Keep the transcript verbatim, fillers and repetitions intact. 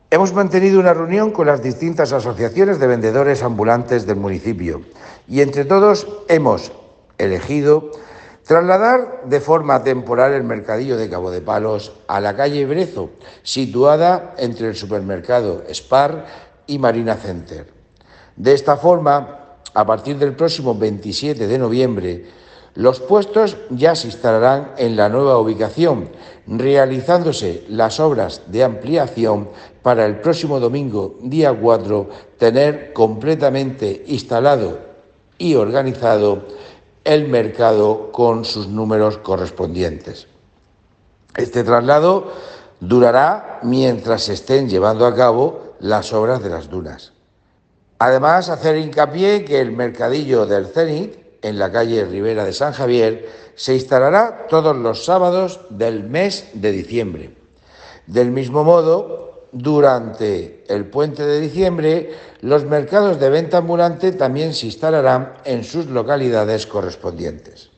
Hemos mantenido una reunión con las distintas asociaciones de vendedores ambulantes del municipio y entre todos hemos elegido trasladar de forma temporal el mercadillo de Cabo de Palos a la calle Brezo, situada entre el supermercado Spar y Marina Center. De esta forma, a partir del próximo veintisiete de noviembre, los puestos ya se instalarán en la nueva ubicación, realizándose las obras de ampliación para el próximo domingo, día cuatro, tener completamente instalado y organizado el mercado con sus números correspondientes. Este traslado durará mientras se estén llevando a cabo las obras de las dunas. Además, hacer hincapié que el mercadillo del Zenit, en la calle Ribera de San Javier, se instalará todos los sábados del mes de diciembre. Del mismo modo, durante el puente de diciembre, los mercados de venta ambulante también se instalarán en sus localidades correspondientes.